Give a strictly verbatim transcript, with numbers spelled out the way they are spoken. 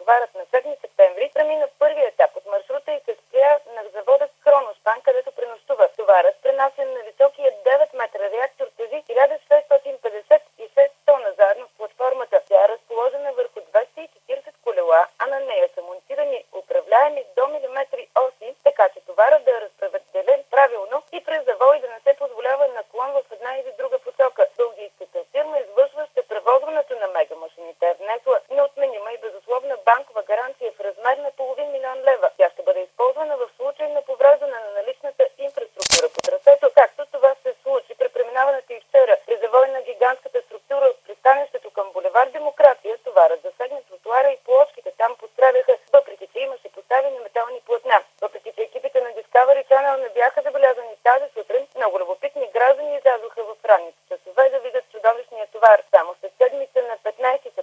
товарът на седми септември премина първия етап от маршрута и се спря на завода Кроношпан, където пренощува. Товарът, пренасен на високия девет метра реактор, тежи хиляда шестстотин петдесет и шест тона заедно с платформата. Тя е разположена върху двеста и четиридесет колела, а на нея са монтирани управляеми до милиметри оси, така че товарът да е разпределен правилно и през завой да не се позволява наклон в една или друга посока. Белгийската фирма, извършваща превозването на мегамашините, е внесла неотменима и безусловна банкова гаранция в размер на половин милион лева. Тя ще бъде използвана в случай на повреждане на наличната инфраструктура по трасето, както това се случи при преминаването и вчера. При завой на гигантската структура от пристанището към булевард Демокрация, товарът засегна тротуара и площите там пострадаха, въпреки че имаше поставени метални платна. Въпреки че екипите на Discovery Channel не бяха забелязани тази сутрин, много любопитни граждани излязоха в ранните часове да видят чудовищния товар. Само след седмица на петнайсети